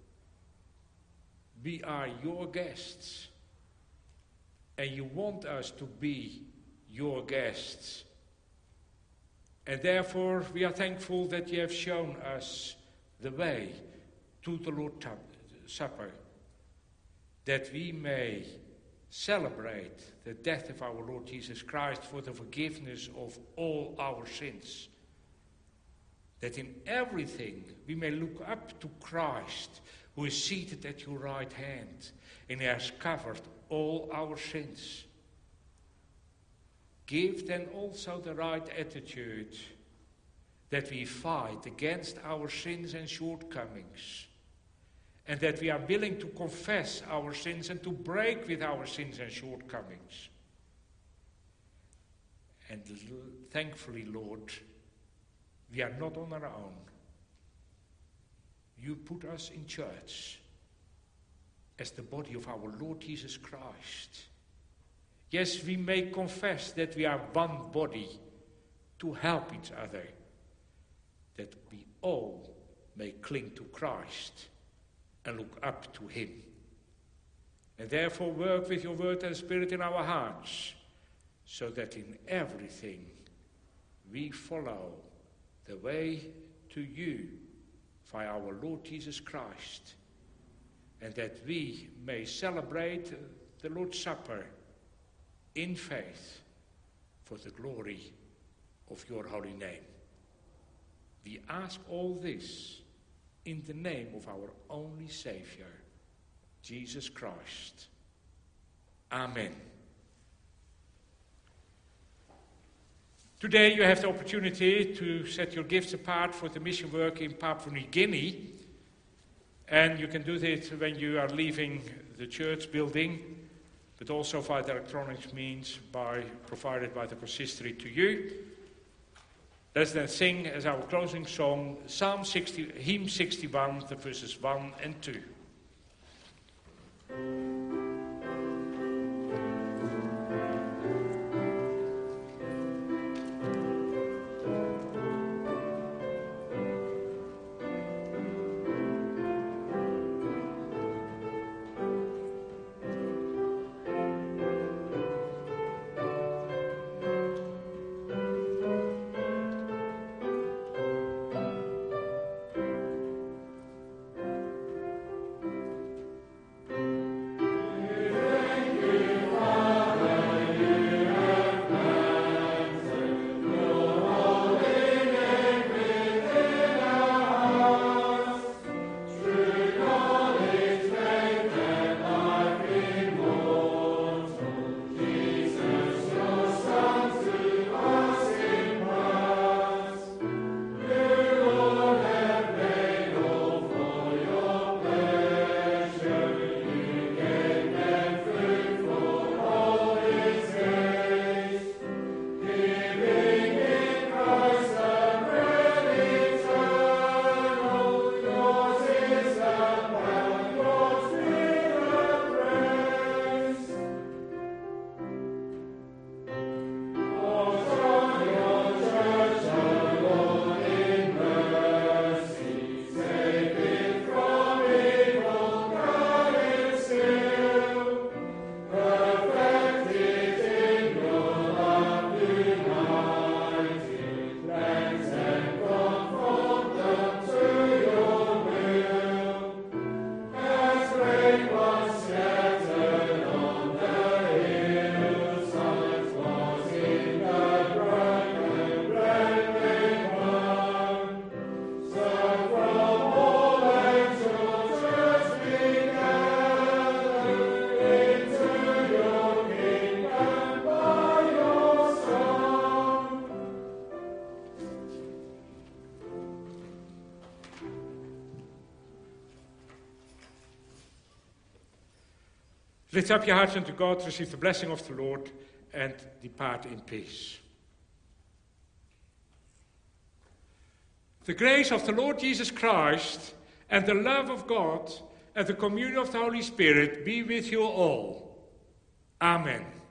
We are your guests, and you want us to be your guests. And therefore, we are thankful that you have shown us the way to the Lord's Supper, that we may celebrate the death of our Lord Jesus Christ for the forgiveness of all our sins. That in everything we may look up to Christ, who is seated at your right hand, and he has covered all our sins. Give then also the right attitude that we fight against our sins and shortcomings, and that we are willing to confess our sins and to break with our sins and shortcomings. And thankfully, Lord, we are not on our own. You put us in church as the body of our Lord Jesus Christ. Yes, we may confess that we are one body to help each other, that we all may cling to Christ and look up to him. And therefore work with your word and spirit in our hearts, so that in everything we follow the way to you by our Lord Jesus Christ, and that we may celebrate the Lord's Supper in faith for the glory of your holy name. We ask all this in the name of our only Savior, Jesus Christ. Amen. Today you have the opportunity to set your gifts apart for the mission work in Papua New Guinea. And you can do this when you are leaving the church building, but also via the electronic means by, provided by the consistory to you. Let's then sing as our closing song, Psalm sixty, Hymn sixty-one, the verses one and two. Lift up your hearts unto God, receive the blessing of the Lord, and depart in peace. The grace of the Lord Jesus Christ and the love of God and the communion of the Holy Spirit be with you all. Amen.